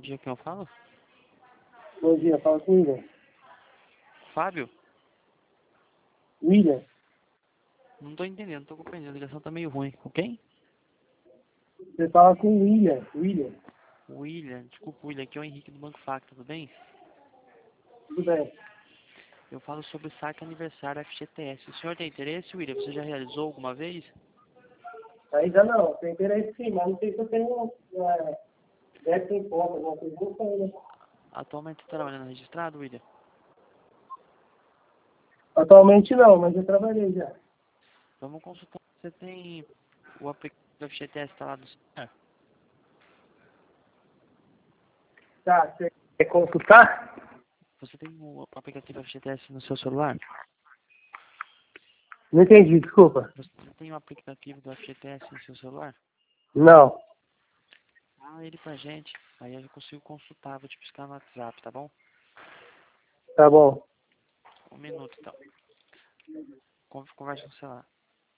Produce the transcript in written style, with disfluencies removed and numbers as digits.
dia, quem eu falo? Bom dia, fala com o William. Fábio? William, Não tô entendendo, não tô compreendendo. A ligação tá meio ruim. Com quem? você fala com o William. William, William. Desculpa, William. Aqui é o Henrique do Banco Facto, tudo bem? tudo bem? Eu falo sobre o saque aniversário FGTS. O senhor tem interesse, William? Você já realizou alguma vez? Ainda não, tem interesse sim, mas não sei se eu tenho débito em conta, alguma coisa não sei, né? Atualmente está trabalhando registrado, William? Atualmente não, mas eu trabalhei já. Vamos consultar. Você tem o aplicativo do FGTS instalado no celular? Tá, você quer consultar? Você tem o aplicativo FGTS no seu celular? Não entendi, desculpa. Você tem o aplicativo do FGTS no seu celular? Não, Fala ele pra gente. Aí eu consigo consultar. Vou te buscar no WhatsApp, tá bom? tá bom. Um minuto, então. Conversa no celular.